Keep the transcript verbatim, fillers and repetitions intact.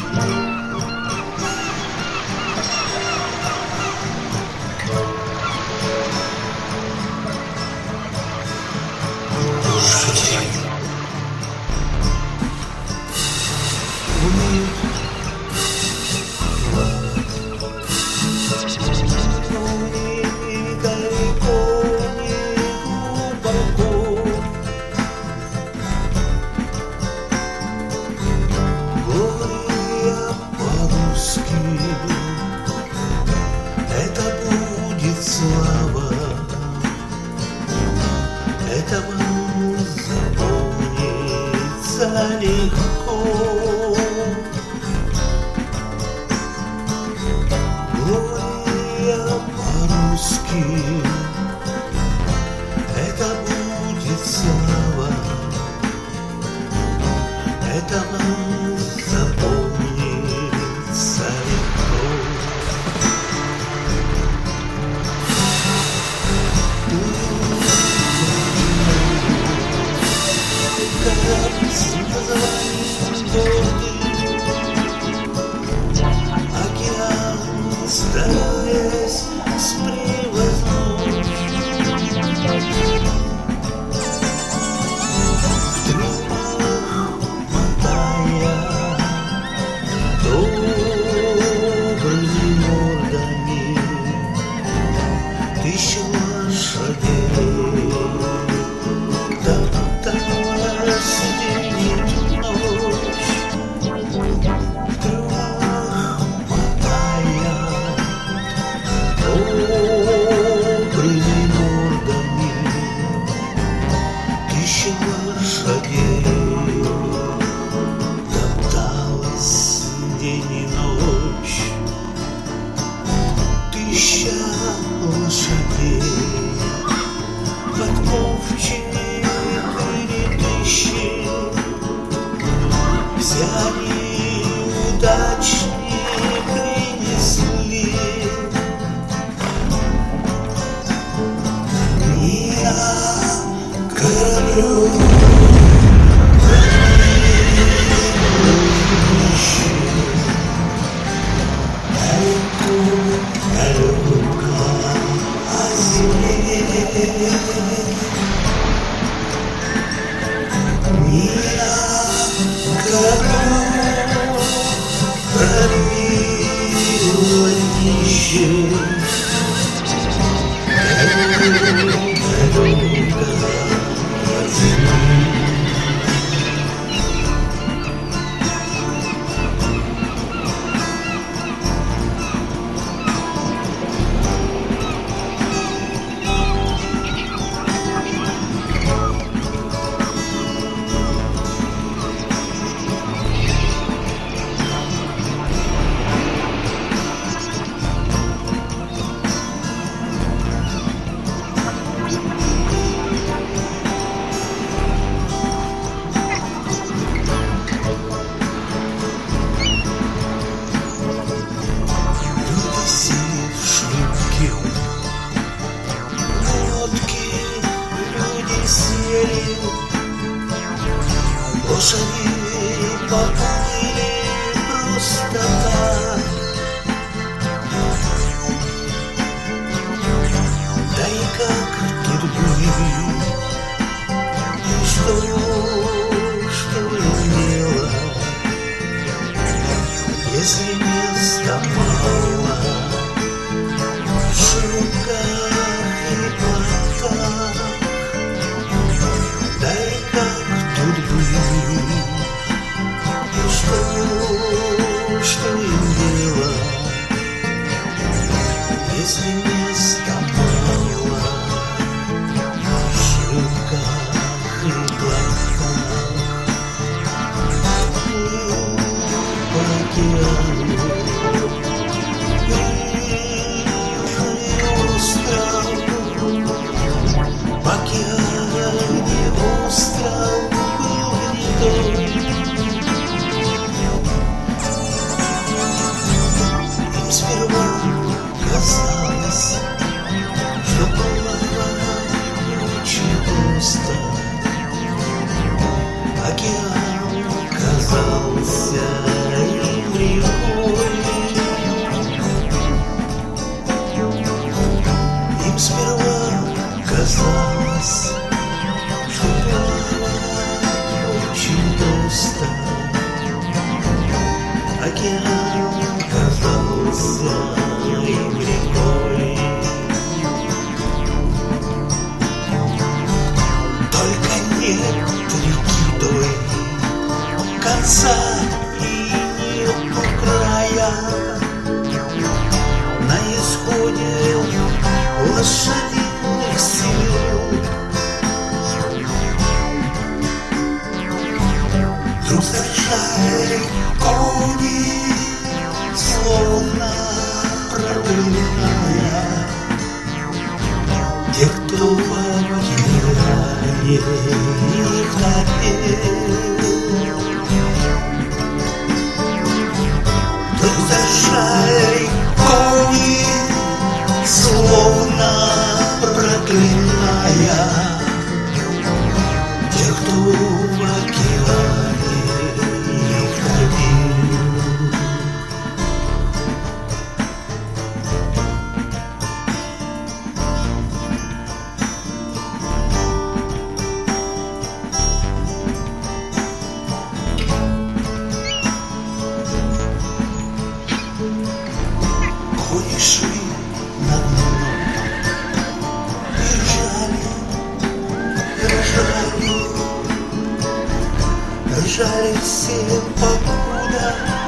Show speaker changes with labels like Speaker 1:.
Speaker 1: Это будет слава, это вам запомнится легко. Глория по-русски, это будет слава, это вам запомнится легко. Океан, стараясь спревознуть, в трюмах мотая добрыми мордами тысяча лошадей. Топталась день и ночь, в трюмах мотая добрыми мордами тысяча лошадей. Топталась день и ночь тысяча лошадей. Подков четыре тысячи, все они удачнее принесли. Я кораблю далеко о земле. Мира кораблю пробило днище. Далеко от земли. Лошади поплыли просто так. Да и как тут быть? Что, что имело, если места мало в шлюпках и плотах? Да и как тут быть? Что, что им делать, если места мало в шлюпках и плотах? Плыл по океану южный остров, в океане остров был гнездом. Им сперва казалось, что плавать очень просто. Океан казался им казался им рекой. Только нет реки той конца и нету края. На исходе лошадиных сил вдруг заржали кони, словно проклиная тех, кто в океане их напел. Вдруг заржали кони, словно проклиная тех, кто в океане их топил. Кони шли на дно и ржали, ржали, ржали все, покуда